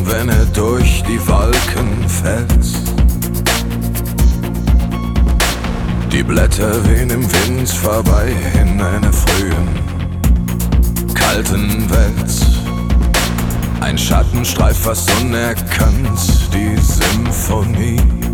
wenn er durch die Wolken fällt. Die Blätter wehen im Wind vorbei in einer frühen, kalten Welt. Ein Schatten streift fast unerkannt die Symphonie.